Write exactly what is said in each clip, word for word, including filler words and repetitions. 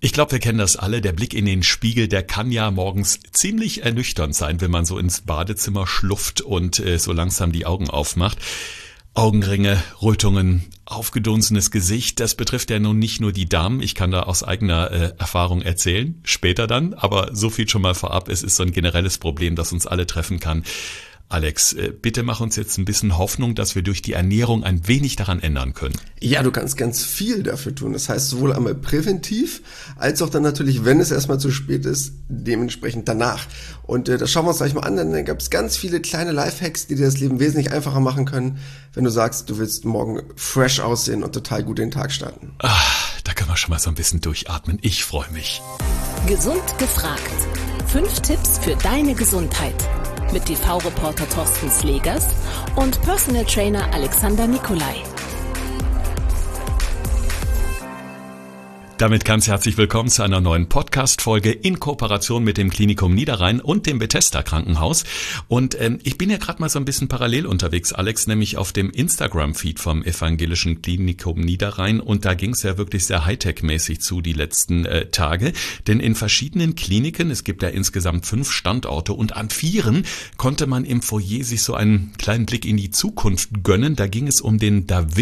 Ich glaube, wir kennen das alle. Der Blick in den Spiegel, der kann ja morgens ziemlich ernüchternd sein, wenn man so ins Badezimmer schlupft und äh, so langsam die Augen aufmacht. Augenringe, Rötungen, aufgedunsenes Gesicht, das betrifft ja nun nicht nur die Damen. Ich kann da aus eigener äh, Erfahrung erzählen, später dann, aber so viel schon mal vorab. Es ist so ein generelles Problem, das uns alle treffen kann. Alex, bitte mach uns jetzt ein bisschen Hoffnung, dass wir durch die Ernährung ein wenig daran ändern können. Ja, du kannst ganz viel dafür tun. Das heißt sowohl einmal präventiv, als auch dann natürlich, wenn es erstmal zu spät ist, dementsprechend danach. Und äh, das schauen wir uns gleich mal an, denn da gab es ganz viele kleine Lifehacks, die dir das Leben wesentlich einfacher machen können, wenn du sagst, du willst morgen fresh aussehen und total gut den Tag starten. Ach, da können wir schon mal so ein bisschen durchatmen. Ich freue mich. Gesund gefragt. Fünf Tipps für deine Gesundheit. Mit T V-Reporter Thorsten Slegers und Personal Trainer Alexander Nikolai. Damit ganz herzlich willkommen zu einer neuen Podcast-Folge in Kooperation mit dem Klinikum Niederrhein und dem Bethesda Krankenhaus. Und ähm, ich bin ja gerade mal so ein bisschen parallel unterwegs, Alex, nämlich auf dem Instagram-Feed vom Evangelischen Klinikum Niederrhein. Und da ging es ja wirklich sehr Hightech-mäßig zu die letzten äh, Tage. Denn in verschiedenen Kliniken, es gibt ja insgesamt fünf Standorte und an vieren konnte man im Foyer sich so einen kleinen Blick in die Zukunft gönnen. Da ging es um den Da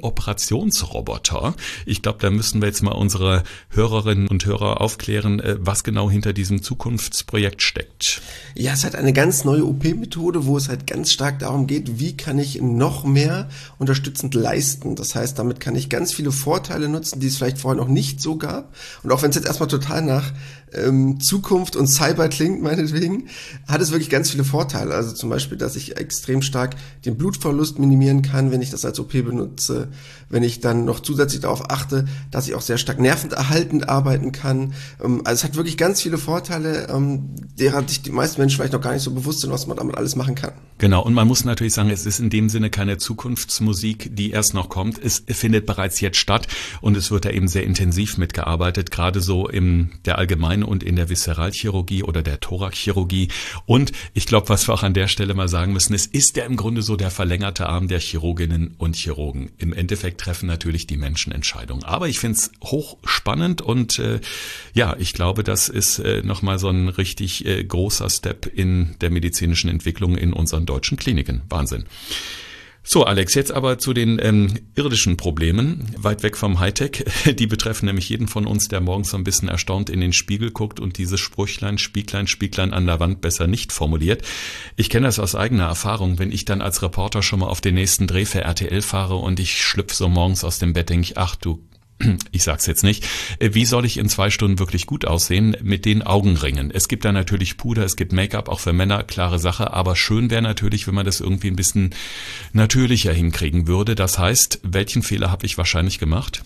Vinci-Operationsroboter. Ich glaube, da müssen wir jetzt mal unsere Hörerinnen und Hörer aufklären, was genau hinter diesem Zukunftsprojekt steckt. Ja, es hat eine ganz neue O P-Methode, wo es halt ganz stark darum geht, wie kann ich noch mehr unterstützend leisten. Das heißt, damit kann ich ganz viele Vorteile nutzen, die es vielleicht vorher noch nicht so gab. Und auch wenn es jetzt erstmal total nach ähm, Zukunft und Cyber klingt, meinetwegen, hat es wirklich ganz viele Vorteile. Also zum Beispiel, dass ich extrem stark den Blutverlust minimieren kann, wenn ich das als O P benutze. Wenn ich dann noch zusätzlich darauf achte, dass ich auch sehr stark nervenerhaltend arbeiten kann. Also es hat wirklich ganz viele Vorteile, derer sich die meisten Menschen vielleicht noch gar nicht so bewusst sind, was man damit alles machen kann. Genau, und man muss natürlich sagen, es ist in dem Sinne keine Zukunftsmusik, die erst noch kommt. Es findet bereits jetzt statt und es wird da eben sehr intensiv mitgearbeitet, gerade so in der Allgemein- und in der Viszeralchirurgie oder der Thoraxchirurgie. Und ich glaube, was wir auch an der Stelle mal sagen müssen, es ist ja im Grunde so der verlängerte Arm der Chirurginnen und Chirurgen. Im Endeffekt treffen natürlich die Menschen Entscheidungen. Aber ich finde es hochspannend und äh, ja, ich glaube, das ist äh, nochmal so ein richtig äh, großer Step in der medizinischen Entwicklung in unseren deutschen Kliniken. Wahnsinn. So, Alex, jetzt aber zu den ähm, irdischen Problemen, weit weg vom Hightech. Die betreffen nämlich jeden von uns, der morgens so ein bisschen erstaunt in den Spiegel guckt und dieses Sprüchlein, Spieglein, Spieglein an der Wand besser nicht formuliert. Ich kenne das aus eigener Erfahrung, wenn ich dann als Reporter schon mal auf den nächsten Dreh für R T L fahre und ich schlüpfe so morgens aus dem Bett, denke ich, ach du, ich sag's jetzt nicht, wie soll ich in zwei Stunden wirklich gut aussehen mit den Augenringen? Es gibt da natürlich Puder, es gibt Make-up, auch für Männer, klare Sache, aber schön wäre natürlich, wenn man das irgendwie ein bisschen natürlicher hinkriegen würde. Das heißt, welchen Fehler habe ich wahrscheinlich gemacht?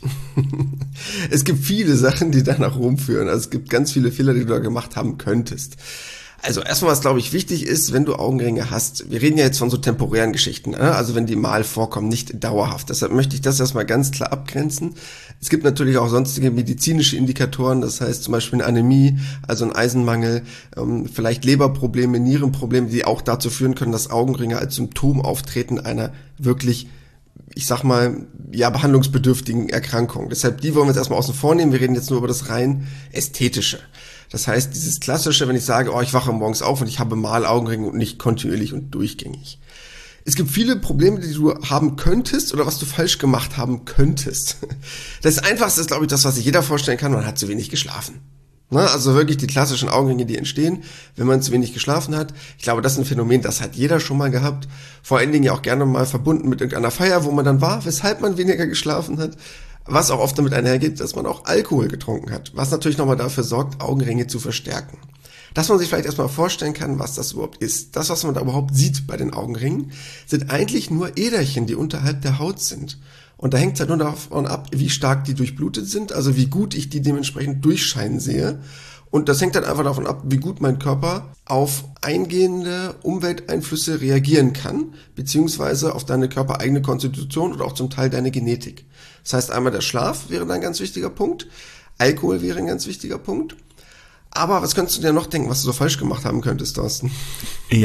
Es gibt viele Sachen, die da nach Rom führen. Also es gibt ganz viele Fehler, die du da gemacht haben könntest. Also erstmal, was glaube ich wichtig ist, wenn du Augenringe hast, wir reden ja jetzt von so temporären Geschichten, ne? Also wenn die mal vorkommen, nicht dauerhaft. Deshalb möchte ich das erstmal ganz klar abgrenzen. Es gibt natürlich auch sonstige medizinische Indikatoren, das heißt zum Beispiel eine Anämie, also ein Eisenmangel, ähm, vielleicht Leberprobleme, Nierenprobleme, die auch dazu führen können, dass Augenringe als Symptom auftreten einer wirklich, ich sag mal, ja, behandlungsbedürftigen Erkrankung. Deshalb, die wollen wir jetzt erstmal außen vor nehmen. Wir reden jetzt nur über das rein Ästhetische. Das heißt, dieses Klassische, wenn ich sage, oh, ich wache morgens auf und ich habe mal Augenringe und nicht kontinuierlich und durchgängig. Es gibt viele Probleme, die du haben könntest oder was du falsch gemacht haben könntest. Das Einfachste ist, glaube ich, das, was sich jeder vorstellen kann, man hat zu wenig geschlafen. Na, also wirklich die klassischen Augenringe, die entstehen, wenn man zu wenig geschlafen hat. Ich glaube, das ist ein Phänomen, das hat jeder schon mal gehabt. Vor allen Dingen ja auch gerne mal verbunden mit irgendeiner Feier, wo man dann war, weshalb man weniger geschlafen hat. Was auch oft damit einhergeht, dass man auch Alkohol getrunken hat, was natürlich nochmal dafür sorgt, Augenringe zu verstärken. Dass man sich vielleicht erstmal vorstellen kann, was das überhaupt ist. Das, was man da überhaupt sieht bei den Augenringen, sind eigentlich nur Äderchen, die unterhalb der Haut sind. Und da hängt es halt nur davon ab, wie stark die durchblutet sind, also wie gut ich die dementsprechend durchscheinen sehe. Und das hängt dann einfach davon ab, wie gut mein Körper auf eingehende Umwelteinflüsse reagieren kann, beziehungsweise auf deine körpereigene Konstitution oder auch zum Teil deine Genetik. Das heißt, einmal der Schlaf wäre ein ganz wichtiger Punkt, Alkohol wäre ein ganz wichtiger Punkt. Aber was könntest du dir noch denken, was du so falsch gemacht haben könntest, Thorsten? Ja,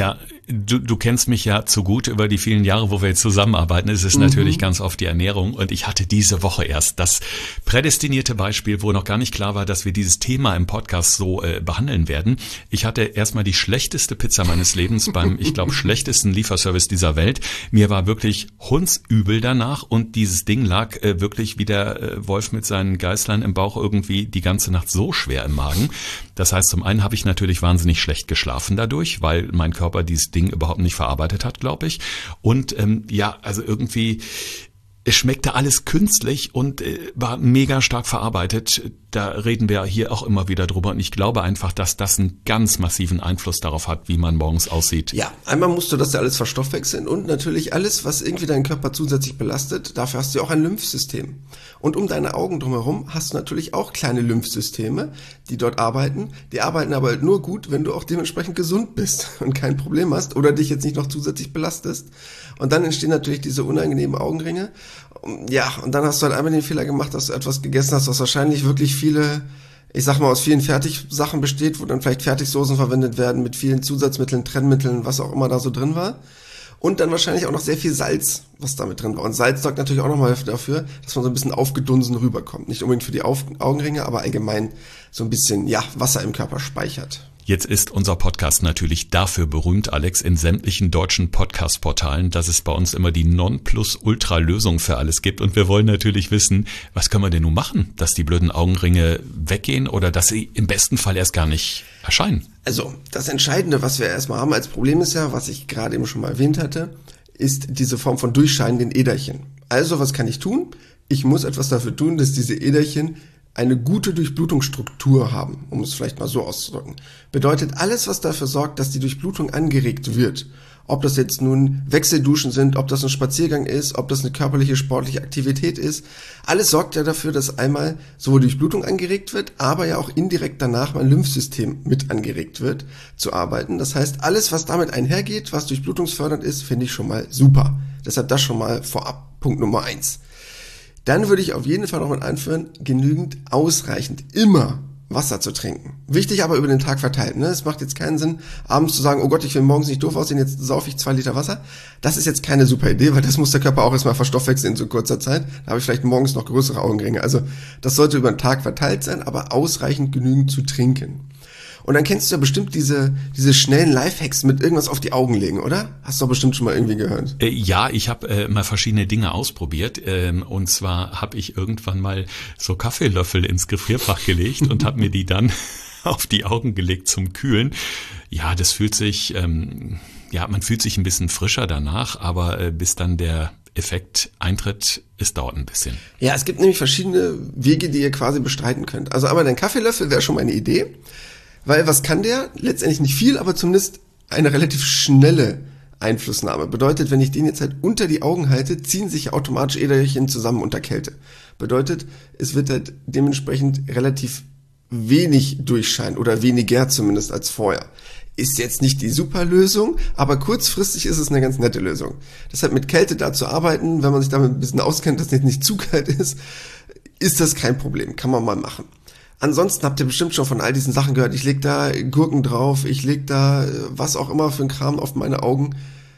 Du, du kennst mich ja zu gut über die vielen Jahre, wo wir jetzt zusammenarbeiten. Es ist mhm. natürlich ganz oft die Ernährung. Und ich hatte diese Woche erst das prädestinierte Beispiel, wo noch gar nicht klar war, dass wir dieses Thema im Podcast so äh, behandeln werden. Ich hatte erstmal die schlechteste Pizza meines Lebens beim, ich glaube, schlechtesten Lieferservice dieser Welt. Mir war wirklich hundsübel danach und dieses Ding lag äh, wirklich wie der äh, Wolf mit seinen Geißlein im Bauch irgendwie die ganze Nacht so schwer im Magen. Das heißt, zum einen habe ich natürlich wahnsinnig schlecht geschlafen dadurch, weil mein Körper dieses Ding überhaupt nicht verarbeitet hat, glaube ich. Und ähm, ja, also irgendwie, es schmeckte alles künstlich und äh, war mega stark verarbeitet. Da reden wir hier auch immer wieder drüber. Und ich glaube einfach, dass das einen ganz massiven Einfluss darauf hat, wie man morgens aussieht. Ja, einmal musst du das ja alles verstoffwechseln und natürlich alles, was irgendwie deinen Körper zusätzlich belastet, dafür hast du ja auch ein Lymphsystem. Und um deine Augen drumherum hast du natürlich auch kleine Lymphsysteme, die dort arbeiten. Die arbeiten aber halt nur gut, wenn du auch dementsprechend gesund bist und kein Problem hast oder dich jetzt nicht noch zusätzlich belastest. Und dann entstehen natürlich diese unangenehmen Augenringe. Ja, und dann hast du halt einmal den Fehler gemacht, dass du etwas gegessen hast, was wahrscheinlich wirklich viele, ich sag mal, aus vielen Fertigsachen besteht, wo dann vielleicht Fertigsoßen verwendet werden mit vielen Zusatzmitteln, Trennmitteln, was auch immer da so drin war. Und dann wahrscheinlich auch noch sehr viel Salz, was da mit drin war. Und Salz sorgt natürlich auch nochmal dafür, dass man so ein bisschen aufgedunsen rüberkommt. Nicht unbedingt für die Augenringe, aber allgemein so ein bisschen, ja, Wasser im Körper speichert. Jetzt ist unser Podcast natürlich dafür berühmt, Alex, in sämtlichen deutschen Podcast-Portalen, dass es bei uns immer die Nonplusultra-Lösung für alles gibt. Und wir wollen natürlich wissen, was können wir denn nun machen, dass die blöden Augenringe weggehen oder dass sie im besten Fall erst gar nicht erscheinen? Also das Entscheidende, was wir erstmal haben als Problem ist ja, was ich gerade eben schon mal erwähnt hatte, ist diese Form von durchscheinenden Äderchen. Also was kann ich tun? Ich muss etwas dafür tun, dass diese Äderchen eine gute Durchblutungsstruktur haben, um es vielleicht mal so auszudrücken. Bedeutet alles, was dafür sorgt, dass die Durchblutung angeregt wird. Ob das jetzt nun Wechselduschen sind, ob das ein Spaziergang ist, ob das eine körperliche, sportliche Aktivität ist. Alles sorgt ja dafür, dass einmal sowohl Durchblutung angeregt wird, aber ja auch indirekt danach mein Lymphsystem mit angeregt wird, zu arbeiten. Das heißt, alles, was damit einhergeht, was durchblutungsfördernd ist, finde ich schon mal super. Deshalb das schon mal vorab, Punkt Nummer eins. Dann würde ich auf jeden Fall noch mal anführen, genügend ausreichend immer Wasser zu trinken. Wichtig aber über den Tag verteilt. Ne? Es macht jetzt keinen Sinn, abends zu sagen, oh Gott, ich will morgens nicht doof aussehen, jetzt saufe ich zwei Liter Wasser. Das ist jetzt keine super Idee, weil das muss der Körper auch erstmal verstoffwechseln in so kurzer Zeit. Da habe ich vielleicht morgens noch größere Augenringe. Also das sollte über den Tag verteilt sein, aber ausreichend genügend zu trinken. Und dann kennst du ja bestimmt diese diese schnellen Lifehacks mit irgendwas auf die Augen legen, oder? Hast du doch bestimmt schon mal irgendwie gehört. Äh, ja, ich habe äh, mal verschiedene Dinge ausprobiert. Ähm, und zwar habe ich irgendwann mal so Kaffeelöffel ins Gefrierfach gelegt und habe mir die dann auf die Augen gelegt zum Kühlen. Ja, das fühlt sich, ähm, ja, man fühlt sich ein bisschen frischer danach, aber äh, bis dann der Effekt eintritt, es dauert ein bisschen. Ja, es gibt nämlich verschiedene Wege, die ihr quasi bestreiten könnt. Also einmal dein Kaffeelöffel wäre schon mal eine Idee. Weil was kann der? Letztendlich nicht viel, aber zumindest eine relativ schnelle Einflussnahme. Bedeutet, wenn ich den jetzt halt unter die Augen halte, ziehen sich automatisch Äderchen zusammen unter Kälte. Bedeutet, es wird halt dementsprechend relativ wenig durchscheinen oder weniger zumindest als vorher. Ist jetzt nicht die super Lösung, aber kurzfristig ist es eine ganz nette Lösung. Deshalb mit Kälte da zu arbeiten, wenn man sich damit ein bisschen auskennt, dass es jetzt nicht zu kalt ist, ist das kein Problem. Kann man mal machen. Ansonsten habt ihr bestimmt schon von all diesen Sachen gehört. Ich leg da Gurken drauf, ich leg da was auch immer für ein Kram auf meine Augen.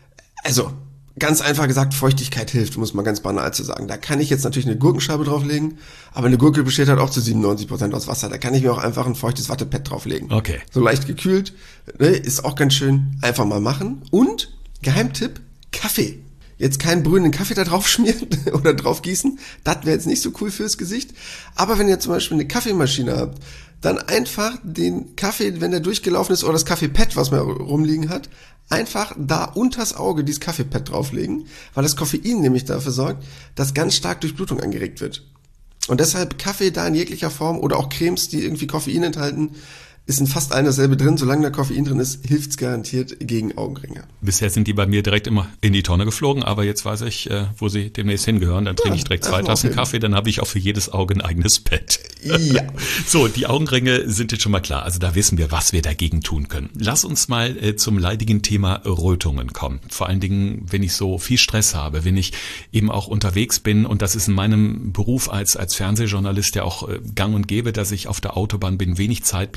Also, ganz einfach gesagt, Feuchtigkeit hilft, muss man ganz banal zu sagen. Da kann ich jetzt natürlich eine Gurkenscheibe drauflegen, aber eine Gurke besteht halt auch zu siebenundneunzig Prozent aus Wasser. Da kann ich mir auch einfach ein feuchtes Wattepad drauflegen. Okay. So leicht gekühlt, ne, ist auch ganz schön. Einfach mal machen. Und, Geheimtipp, Kaffee. Jetzt keinen brühenden Kaffee da drauf schmieren oder drauf gießen, das wäre jetzt nicht so cool fürs Gesicht. Aber wenn ihr zum Beispiel eine Kaffeemaschine habt, dann einfach den Kaffee, wenn der durchgelaufen ist, oder das Kaffeepad, was man rumliegen hat, einfach da unters Auge dieses Kaffeepad drauflegen, weil das Koffein nämlich dafür sorgt, dass ganz stark Durchblutung angeregt wird. Und deshalb Kaffee da in jeglicher Form oder auch Cremes, die irgendwie Koffein enthalten, ist in fast allen dasselbe drin. Solange da Koffein drin ist, hilft's garantiert gegen Augenringe. Bisher sind die bei mir direkt immer in die Tonne geflogen, aber jetzt weiß ich, wo sie demnächst hingehören. Dann trinke ja, ich direkt zwei Tassen Kaffee, dann habe ich auch für jedes Auge ein eigenes Bett. Ja. So, die Augenringe sind jetzt schon mal klar. Also da wissen wir, was wir dagegen tun können. Lass uns mal äh, zum leidigen Thema Rötungen kommen. Vor allen Dingen, wenn ich so viel Stress habe, wenn ich eben auch unterwegs bin, und das ist in meinem Beruf als als Fernsehjournalist ja auch äh, gang und gäbe, dass ich auf der Autobahn bin, wenig Zeit bleibt zwischen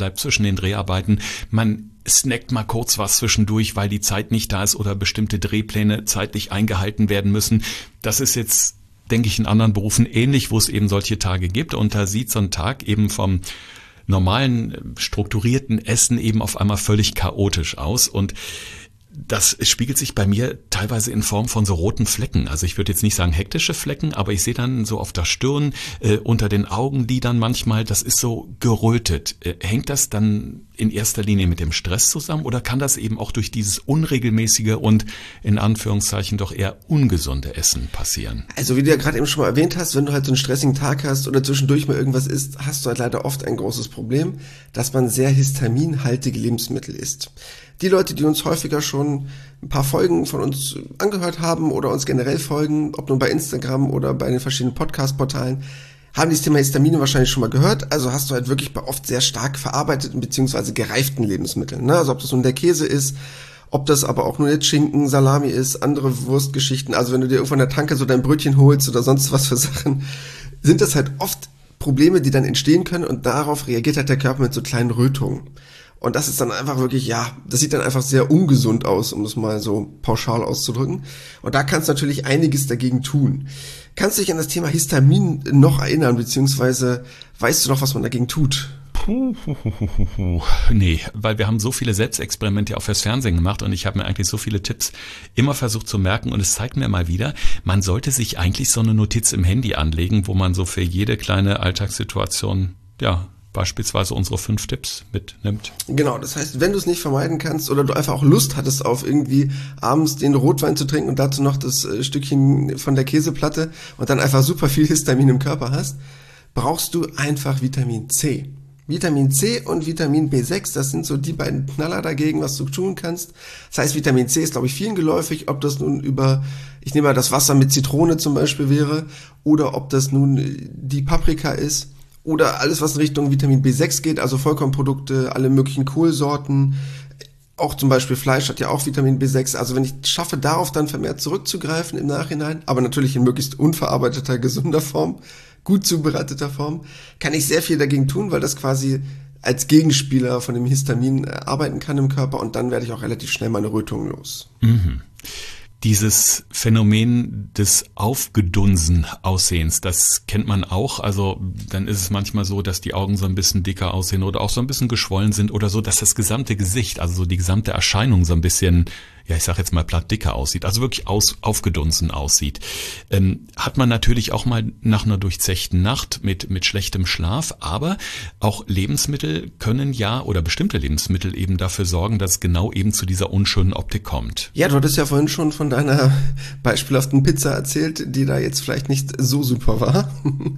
zwischen den Dreharbeiten. Man snackt mal kurz was zwischendurch, weil die Zeit nicht da ist oder bestimmte Drehpläne zeitlich eingehalten werden müssen. Das ist jetzt, denke ich, in anderen Berufen ähnlich, wo es eben solche Tage gibt. Und da sieht so ein Tag eben vom normalen, strukturierten Essen eben auf einmal völlig chaotisch aus. Und das spiegelt sich bei mir teilweise in Form von so roten Flecken. Also ich würde jetzt nicht sagen hektische Flecken, aber ich sehe dann so auf der Stirn, äh, unter den Augenlidern manchmal, das ist so gerötet. Äh, hängt das dann in erster Linie mit dem Stress zusammen oder kann das eben auch durch dieses unregelmäßige und in Anführungszeichen doch eher ungesunde Essen passieren? Also wie du ja gerade eben schon mal erwähnt hast, wenn du halt so einen stressigen Tag hast oder zwischendurch mal irgendwas isst, hast du halt leider oft ein großes Problem, dass man sehr histaminhaltige Lebensmittel isst. Die Leute, die uns häufiger schon ein paar Folgen von uns angehört haben oder uns generell folgen, ob nun bei Instagram oder bei den verschiedenen Podcast-Portalen, haben dieses Thema Histamine wahrscheinlich schon mal gehört. Also hast du halt wirklich bei oft sehr stark verarbeiteten bzw. gereiften Lebensmitteln. Ne? Also ob das nun der Käse ist, ob das aber auch nur jetzt Schinken, Salami ist, andere Wurstgeschichten. Also wenn du dir irgendwo in der Tanke so dein Brötchen holst oder sonst was für Sachen, sind das halt oft Probleme, die dann entstehen können und darauf reagiert halt der Körper mit so kleinen Rötungen. Und das ist dann einfach wirklich, ja, das sieht dann einfach sehr ungesund aus, um es mal so pauschal auszudrücken. Und da kannst du natürlich einiges dagegen tun. Kannst du dich an das Thema Histamin noch erinnern, beziehungsweise weißt du noch, was man dagegen tut? Puh, nee, weil wir haben so viele Selbstexperimente auch fürs Fernsehen gemacht und ich habe mir eigentlich so viele Tipps immer versucht zu merken und es zeigt mir mal wieder, man sollte sich eigentlich so eine Notiz im Handy anlegen, wo man so für jede kleine Alltagssituation, ja, beispielsweise unsere fünf Tipps mitnimmt. Genau, das heißt, wenn du es nicht vermeiden kannst oder du einfach auch Lust hattest auf irgendwie abends den Rotwein zu trinken und dazu noch das äh, Stückchen von der Käseplatte und dann einfach super viel Histamin im Körper hast, brauchst du einfach Vitamin C. Vitamin C und Vitamin B sechs, das sind so die beiden Knaller dagegen, was du tun kannst. Das heißt, Vitamin C ist, glaube ich, vielen geläufig, ob das nun über, ich nehme mal das Wasser mit Zitrone zum Beispiel wäre, oder ob das nun die Paprika ist, oder alles, was in Richtung Vitamin B sechs geht, also Vollkornprodukte, alle möglichen Kohlsorten, auch zum Beispiel Fleisch hat ja auch Vitamin B sechs. Also wenn ich schaffe, darauf dann vermehrt zurückzugreifen im Nachhinein, aber natürlich in möglichst unverarbeiteter, gesunder Form, gut zubereiteter Form, kann ich sehr viel dagegen tun, weil das quasi als Gegenspieler von dem Histamin arbeiten kann im Körper und dann werde ich auch relativ schnell meine Rötungen los. Mhm. Dieses Phänomen des Aufgedunsen-Aussehens, das kennt man auch. Also dann ist es manchmal so, dass die Augen so ein bisschen dicker aussehen oder auch so ein bisschen geschwollen sind oder so, dass das gesamte Gesicht, also so die gesamte Erscheinung so ein bisschen, ja ich sag jetzt mal platt dicker aussieht, also wirklich aus, aufgedunsen aussieht. Ähm, hat man natürlich auch mal nach einer durchzechten Nacht mit, mit schlechtem Schlaf, aber auch Lebensmittel können ja oder bestimmte Lebensmittel eben dafür sorgen, dass es genau eben zu dieser unschönen Optik kommt. Ja, du hattest ja vorhin schon von deiner beispielhaften Pizza erzählt, die da jetzt vielleicht nicht so super war.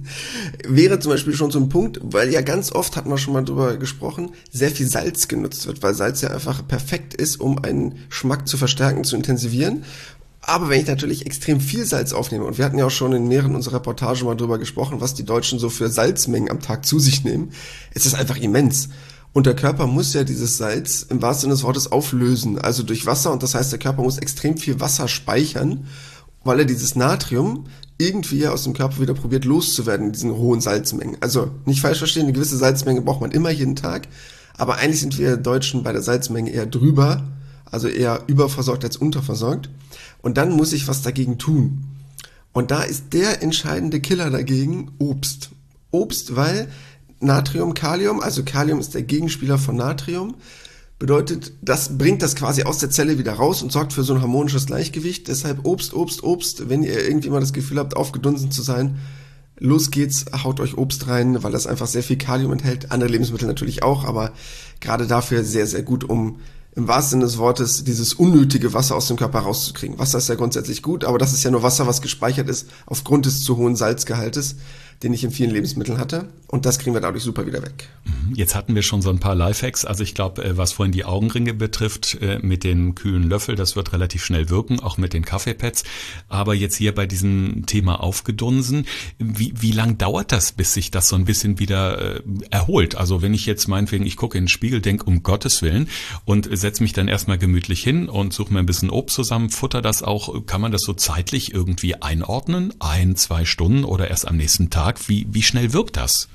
Wäre zum Beispiel schon so ein Punkt, weil ja ganz oft, hatten wir schon mal drüber gesprochen, sehr viel Salz genutzt wird, weil Salz ja einfach perfekt ist, um einen Geschmack zu verstärken, zu intensivieren. Aber wenn ich natürlich extrem viel Salz aufnehme, und wir hatten ja auch schon in mehreren unserer Reportagen mal drüber gesprochen, was die Deutschen so für Salzmengen am Tag zu sich nehmen, ist das einfach immens. Und der Körper muss ja dieses Salz im wahrsten Sinne des Wortes auflösen, also durch Wasser. Und das heißt, der Körper muss extrem viel Wasser speichern, weil er dieses Natrium irgendwie aus dem Körper wieder probiert loszuwerden in diesen hohen Salzmengen. Also nicht falsch verstehen, eine gewisse Salzmenge braucht man immer jeden Tag. Aber eigentlich sind wir Deutschen bei der Salzmenge eher drüber, also eher überversorgt als unterversorgt. Und dann muss ich was dagegen tun. Und da ist der entscheidende Killer dagegen Obst. Obst, weil Natrium, Kalium, also Kalium ist der Gegenspieler von Natrium, bedeutet, das bringt das quasi aus der Zelle wieder raus und sorgt für so ein harmonisches Gleichgewicht. Deshalb Obst, Obst, Obst, wenn ihr irgendwie mal das Gefühl habt, aufgedunsen zu sein, los geht's, haut euch Obst rein, weil das einfach sehr viel Kalium enthält. Andere Lebensmittel natürlich auch, aber gerade dafür sehr, sehr gut, um im wahrsten Sinne des Wortes dieses unnötige Wasser aus dem Körper rauszukriegen. Wasser ist ja grundsätzlich gut, aber das ist ja nur Wasser, was gespeichert ist aufgrund des zu hohen Salzgehaltes, den ich in vielen Lebensmitteln hatte. Und das kriegen wir dadurch super wieder weg. Jetzt hatten wir schon so ein paar Lifehacks. Also ich glaube, was vorhin die Augenringe betrifft, mit den kühlen Löffel, das wird relativ schnell wirken, auch mit den Kaffeepads. Aber jetzt hier bei diesem Thema aufgedunsen, wie, wie lang dauert das, bis sich das so ein bisschen wieder äh, erholt? Also wenn ich jetzt meinetwegen, ich gucke in den Spiegel, denke, um Gottes Willen und setze mich dann erstmal gemütlich hin und suche mir ein bisschen Obst zusammen, futter das auch, kann man das so zeitlich irgendwie einordnen? Ein, zwei Stunden oder erst am nächsten Tag? Wie, wie schnell wirkt das?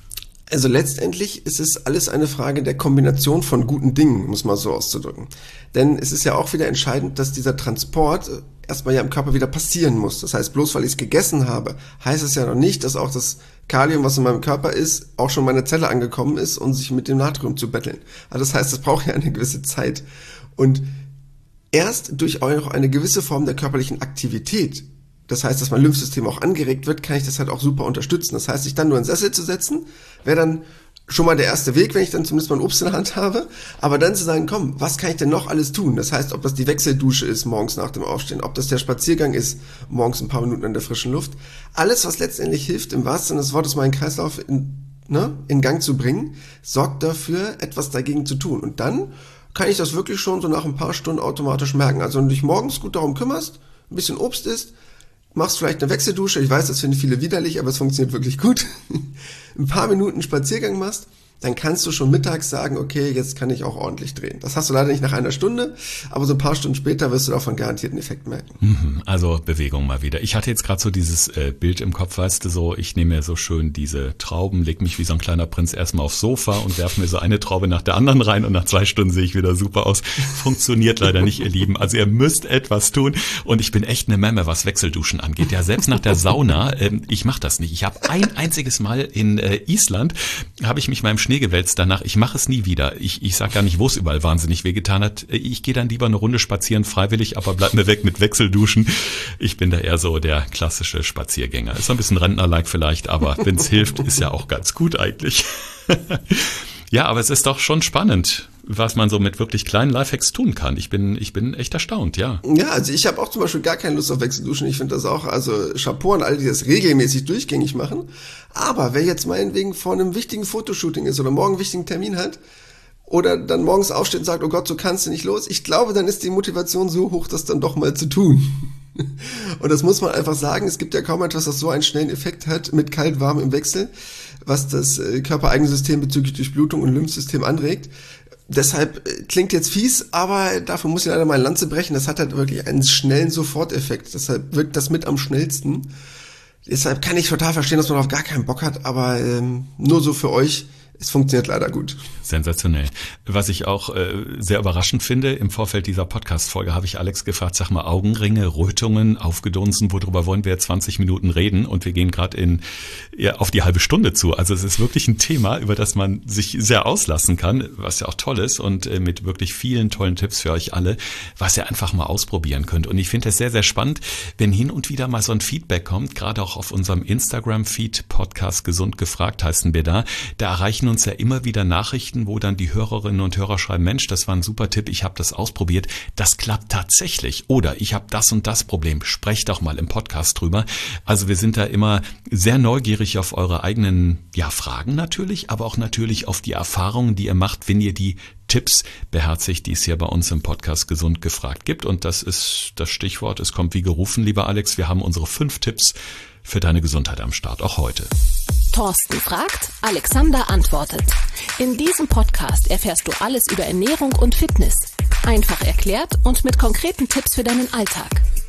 Also letztendlich ist es alles eine Frage der Kombination von guten Dingen, muss man so auszudrücken. Denn es ist ja auch wieder entscheidend, dass dieser Transport erstmal ja im Körper wieder passieren muss. Das heißt, bloß weil ich es gegessen habe, heißt es ja noch nicht, dass auch das Kalium, was in meinem Körper ist, auch schon in meine Zelle angekommen ist und sich mit dem Natrium zu betteln. Also das heißt, es braucht ja eine gewisse Zeit. Und erst durch auch eine gewisse Form der körperlichen Aktivität, das heißt, dass mein Lymphsystem auch angeregt wird, kann ich das halt auch super unterstützen. Das heißt, sich dann nur in den Sessel zu setzen, wäre dann schon mal der erste Weg, wenn ich dann zumindest mein Obst in der Hand habe. Aber dann zu sagen, komm, was kann ich denn noch alles tun? Das heißt, ob das die Wechseldusche ist morgens nach dem Aufstehen, ob das der Spaziergang ist, morgens ein paar Minuten in der frischen Luft. Alles, was letztendlich hilft, im wahrsten Sinne des Wortes meinen Kreislauf in, ne, in Gang zu bringen, sorgt dafür, etwas dagegen zu tun. Und dann kann ich das wirklich schon so nach ein paar Stunden automatisch merken. Also wenn du dich morgens gut darum kümmerst, ein bisschen Obst isst, machst vielleicht eine Wechseldusche, ich weiß, das finden viele widerlich, aber es funktioniert wirklich gut. Ein paar Minuten Spaziergang machst, dann kannst du schon mittags sagen, okay, jetzt kann ich auch ordentlich drehen. Das hast du leider nicht nach einer Stunde, aber so ein paar Stunden später wirst du davon garantiert einen Effekt merken. Also Bewegung mal wieder. Ich hatte jetzt gerade so dieses äh, Bild im Kopf, weißt du, so, ich nehme mir so schön diese Trauben, leg mich wie so ein kleiner Prinz erstmal aufs Sofa und werfe mir so eine Traube nach der anderen rein und nach zwei Stunden sehe ich wieder super aus. Funktioniert leider nicht, ihr Lieben. Also ihr müsst etwas tun und ich bin echt eine Memme, was Wechselduschen angeht. Ja, selbst nach der Sauna, ähm, ich mache das nicht. Ich habe ein einziges Mal in äh, Island, habe ich mich meinem Schnee gewälzt danach. Ich mache es nie wieder. Ich, ich sage gar nicht, wo es überall wahnsinnig wehgetan hat. Ich gehe dann lieber eine Runde spazieren, freiwillig, aber bleib mir weg mit Wechselduschen. Ich bin da eher so der klassische Spaziergänger. Ist so ein bisschen Rentner-like vielleicht, aber wenn es hilft, ist ja auch ganz gut eigentlich. Ja, aber es ist doch schon spannend, was man so mit wirklich kleinen Lifehacks tun kann. Ich bin, ich bin echt erstaunt, ja. Ja, also ich habe auch zum Beispiel gar keine Lust auf Wechselduschen. Ich finde das auch, also Chapeau an alle, die das regelmäßig durchgängig machen. Aber wer jetzt meinetwegen vor einem wichtigen Fotoshooting ist oder morgen einen wichtigen Termin hat oder dann morgens aufsteht und sagt, oh Gott, so kannst du nicht los. Ich glaube, dann ist die Motivation so hoch, das dann doch mal zu tun. Und das muss man einfach sagen, es gibt ja kaum etwas, das so einen schnellen Effekt hat mit kalt-warm im Wechsel, was das körpereigene System bezüglich Durchblutung und Lymphsystem anregt. Deshalb klingt jetzt fies, aber dafür muss ich leider mal eine Lanze brechen. Das hat halt wirklich einen schnellen Soforteffekt. Deshalb wirkt das mit am schnellsten. Deshalb kann ich total verstehen, dass man auf gar keinen Bock hat, aber ähm, nur so für euch. Es funktioniert leider gut. Sensationell. Was ich auch äh, sehr überraschend finde, im Vorfeld dieser Podcast-Folge habe ich Alex gefragt, sag mal, Augenringe, Rötungen, aufgedunsen, worüber wollen wir zwanzig Minuten reden? Und wir gehen gerade in ja, auf die halbe Stunde zu. Also es ist wirklich ein Thema, über das man sich sehr auslassen kann, was ja auch toll ist und äh, mit wirklich vielen tollen Tipps für euch alle, was ihr einfach mal ausprobieren könnt. Und ich finde es sehr, sehr spannend, wenn hin und wieder mal so ein Feedback kommt, gerade auch auf unserem Instagram-Feed, Podcast Gesund gefragt heißen wir da, da erreichen uns ja immer wieder Nachrichten, wo dann die Hörerinnen und Hörer schreiben, Mensch, das war ein super Tipp, ich habe das ausprobiert, das klappt tatsächlich oder ich habe das und das Problem, sprecht doch mal im Podcast drüber. Also wir sind da immer sehr neugierig auf eure eigenen ja, Fragen natürlich, aber auch natürlich auf die Erfahrungen, die ihr macht, wenn ihr die Tipps beherzigt, die es hier bei uns im Podcast Gesund gefragt gibt. Und das ist das Stichwort, es kommt wie gerufen, lieber Alex, wir haben unsere fünf Tipps für deine Gesundheit am Start, auch heute. Thorsten fragt, Alexander antwortet. In diesem Podcast erfährst du alles über Ernährung und Fitness. Einfach erklärt und mit konkreten Tipps für deinen Alltag.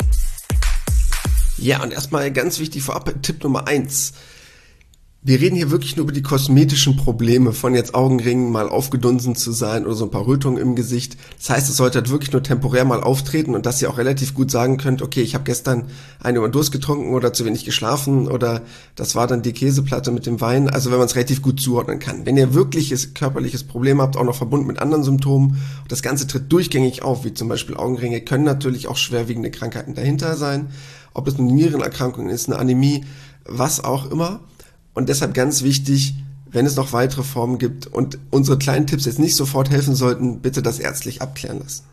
Ja, und erstmal ganz wichtig vorab, Tipp Nummer eins. Wir reden hier wirklich nur über die kosmetischen Probleme, von jetzt Augenringen mal aufgedunsen zu sein oder so ein paar Rötungen im Gesicht. Das heißt, es sollte halt wirklich nur temporär mal auftreten und dass ihr auch relativ gut sagen könnt, okay, ich habe gestern einen über den Durst getrunken oder zu wenig geschlafen oder das war dann die Käseplatte mit dem Wein. Also wenn man es relativ gut zuordnen kann. Wenn ihr wirkliches körperliches Problem habt, auch noch verbunden mit anderen Symptomen, und das Ganze tritt durchgängig auf, wie zum Beispiel Augenringe, können natürlich auch schwerwiegende Krankheiten dahinter sein. Ob es eine Nierenerkrankung ist, eine Anämie, was auch immer. Und deshalb ganz wichtig, wenn es noch weitere Formen gibt und unsere kleinen Tipps jetzt nicht sofort helfen sollten, bitte das ärztlich abklären lassen.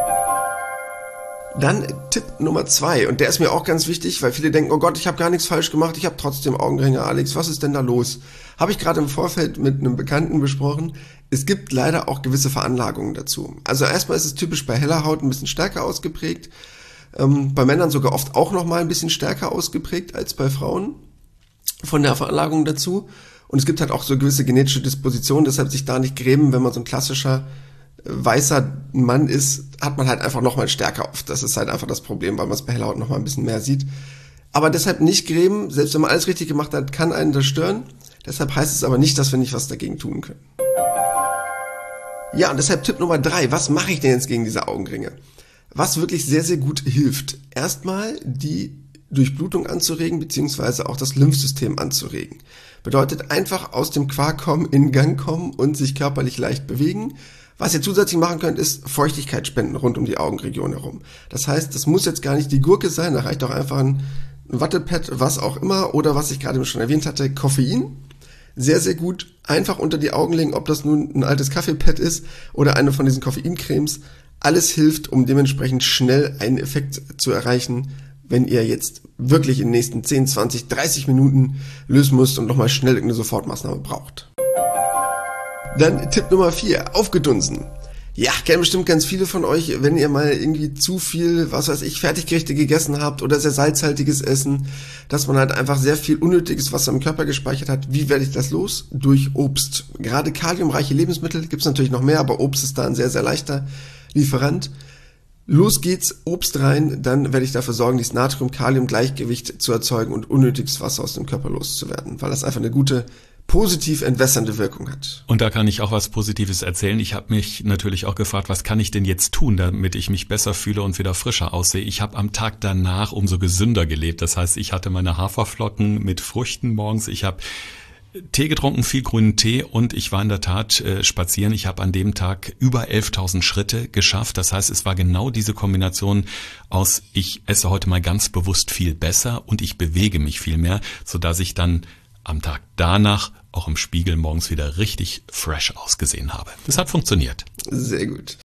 Dann Tipp Nummer zwei, und der ist mir auch ganz wichtig, weil viele denken, oh Gott, ich habe gar nichts falsch gemacht, ich habe trotzdem Augenringe, Alex, was ist denn da los? Habe ich gerade im Vorfeld mit einem Bekannten besprochen. Es gibt leider auch gewisse Veranlagungen dazu. Also erstmal ist es typisch bei heller Haut ein bisschen stärker ausgeprägt, ähm, bei Männern sogar oft auch nochmal ein bisschen stärker ausgeprägt als bei Frauen. Von der Veranlagung dazu. Und es gibt halt auch so gewisse genetische Dispositionen, deshalb sich da nicht grämen, wenn man so ein klassischer äh, weißer Mann ist, hat man halt einfach nochmal stärker auf. Das ist halt einfach das Problem, weil man es bei heller Haut nochmal ein bisschen mehr sieht. Aber deshalb nicht grämen, selbst wenn man alles richtig gemacht hat, kann einen das stören. Deshalb heißt es aber nicht, dass wir nicht was dagegen tun können. Ja, und deshalb Tipp Nummer drei. Was mache ich denn jetzt gegen diese Augenringe? Was wirklich sehr, sehr gut hilft. Erstmal die Durchblutung anzuregen, beziehungsweise auch das Lymphsystem anzuregen. Bedeutet einfach aus dem Quark kommen, in Gang kommen und sich körperlich leicht bewegen. Was ihr zusätzlich machen könnt, ist Feuchtigkeit spenden rund um die Augenregion herum. Das heißt, das muss jetzt gar nicht die Gurke sein, da reicht auch einfach ein Wattepad, was auch immer, oder was ich gerade schon erwähnt hatte, Koffein. Sehr, sehr gut einfach unter die Augen legen, ob das nun ein altes Kaffeepad ist oder eine von diesen Koffeincremes. Alles hilft, um dementsprechend schnell einen Effekt zu erreichen, wenn ihr jetzt wirklich in den nächsten zehn, zwanzig, dreißig Minuten lösen müsst und nochmal schnell irgendeine Sofortmaßnahme braucht. Dann Tipp Nummer vier, aufgedunsen. Ja, kennen bestimmt ganz viele von euch, wenn ihr mal irgendwie zu viel, was weiß ich, Fertiggerichte gegessen habt oder sehr salzhaltiges Essen, dass man halt einfach sehr viel unnötiges Wasser im Körper gespeichert hat. Wie werde ich das los? Durch Obst. Gerade kaliumreiche Lebensmittel, gibt's natürlich noch mehr, aber Obst ist da ein sehr, sehr leichter Lieferant. Los geht's, Obst rein, dann werde ich dafür sorgen, dieses Natrium-Kalium-Gleichgewicht zu erzeugen und unnötiges Wasser aus dem Körper loszuwerden, weil das einfach eine gute positiv entwässernde Wirkung hat. Und da kann ich auch was Positives erzählen. Ich habe mich natürlich auch gefragt, was kann ich denn jetzt tun, damit ich mich besser fühle und wieder frischer aussehe. Ich habe am Tag danach umso gesünder gelebt. Das heißt, ich hatte meine Haferflocken mit Früchten morgens. Ich habe Tee getrunken, viel grünen Tee, und ich war in der Tat äh, spazieren. Ich habe an dem Tag über elftausend Schritte geschafft. Das heißt, es war genau diese Kombination aus, ich esse heute mal ganz bewusst viel besser und ich bewege mich viel mehr, sodass ich dann am Tag danach auch im Spiegel morgens wieder richtig fresh ausgesehen habe. Das hat funktioniert. Sehr gut.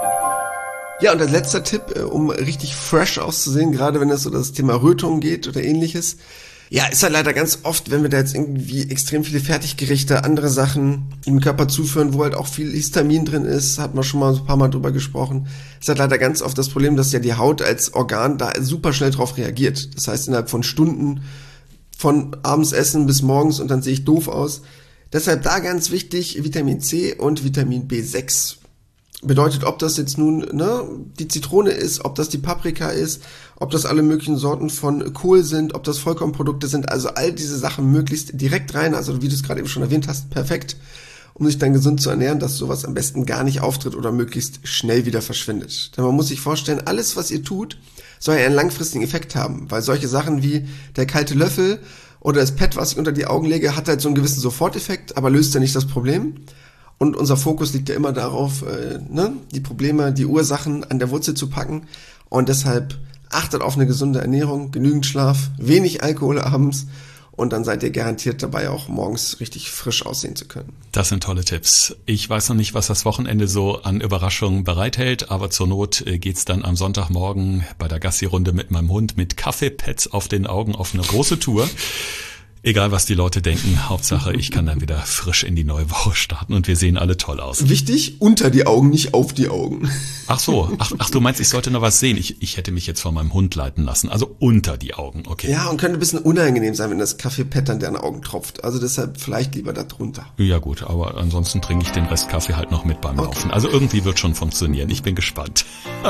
Ja, und als letzter Tipp, um richtig fresh auszusehen, gerade wenn es so das Thema Rötung geht oder ähnliches. Ja, ist halt leider ganz oft, wenn wir da jetzt irgendwie extrem viele Fertiggerichte, andere Sachen im Körper zuführen, wo halt auch viel Histamin drin ist, hat man schon mal ein paar Mal drüber gesprochen, ist halt leider ganz oft das Problem, dass ja die Haut als Organ da super schnell drauf reagiert. Das heißt, innerhalb von Stunden, von abends essen bis morgens, und dann sehe ich doof aus. Deshalb da ganz wichtig, Vitamin C und Vitamin B sechs. Bedeutet, ob das jetzt nun ne, die Zitrone ist, ob das die Paprika ist, ob das alle möglichen Sorten von Kohl sind, ob das Vollkornprodukte sind, also all diese Sachen möglichst direkt rein, also wie du es gerade eben schon erwähnt hast, perfekt, um sich dann gesund zu ernähren, dass sowas am besten gar nicht auftritt oder möglichst schnell wieder verschwindet. Denn man muss sich vorstellen, alles, was ihr tut, soll ja einen langfristigen Effekt haben, weil solche Sachen wie der kalte Löffel oder das Pad, was ich unter die Augen lege, hat halt so einen gewissen Soforteffekt, aber löst ja nicht das Problem. Und unser Fokus liegt ja immer darauf, äh, ne, die Probleme, die Ursachen an der Wurzel zu packen. Und deshalb achtet auf eine gesunde Ernährung, genügend Schlaf, wenig Alkohol abends, und dann seid ihr garantiert dabei, auch morgens richtig frisch aussehen zu können. Das sind tolle Tipps. Ich weiß noch nicht, was das Wochenende so an Überraschungen bereithält, aber zur Not geht's dann am Sonntagmorgen bei der Gassi-Runde mit meinem Hund mit Kaffeepads auf den Augen auf eine große Tour. Egal, was die Leute denken, Hauptsache, ich kann dann wieder frisch in die neue Woche starten und wir sehen alle toll aus. Wichtig, unter die Augen, nicht auf die Augen. Ach so, ach, ach du meinst, ich sollte noch was sehen? Ich, ich hätte mich jetzt von meinem Hund leiten lassen, also unter die Augen, okay. Ja, und könnte ein bisschen unangenehm sein, wenn das Kaffeepad an deine Augen tropft. Also deshalb vielleicht lieber da drunter. Ja gut, aber ansonsten trinke ich den Rest Kaffee halt noch mit beim Laufen. Okay. Also irgendwie wird schon funktionieren, ich bin gespannt.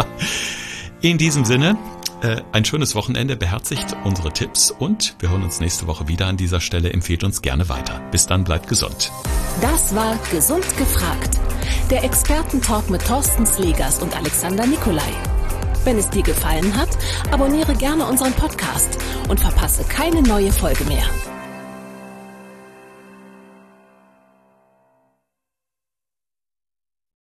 In diesem Sinne, Äh, ein schönes Wochenende, beherzigt unsere Tipps, und wir hören uns nächste Woche wieder an dieser Stelle. Empfehlt uns gerne weiter. Bis dann, bleibt gesund. Das war Gesund gefragt. Der Expertentalk mit Thorsten Slegers und Alexander Nikolai. Wenn es dir gefallen hat, abonniere gerne unseren Podcast und verpasse keine neue Folge mehr.